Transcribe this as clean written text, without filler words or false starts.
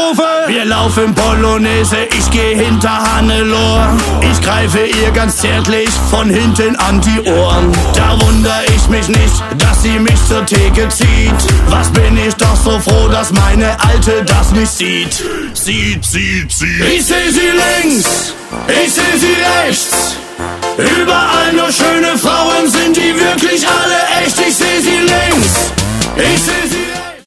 rufe. Wir laufen Polonaise, ich geh hinter Hannelore. Ich greife ihr ganz zärtlich von hinten an die Ohren. Da wundere ich mich nicht, dass sie mich zur Theke zieht. Was bin ich doch so froh, dass meine Alte das nicht sieht. Sieht. Ich seh sie links, ich seh sie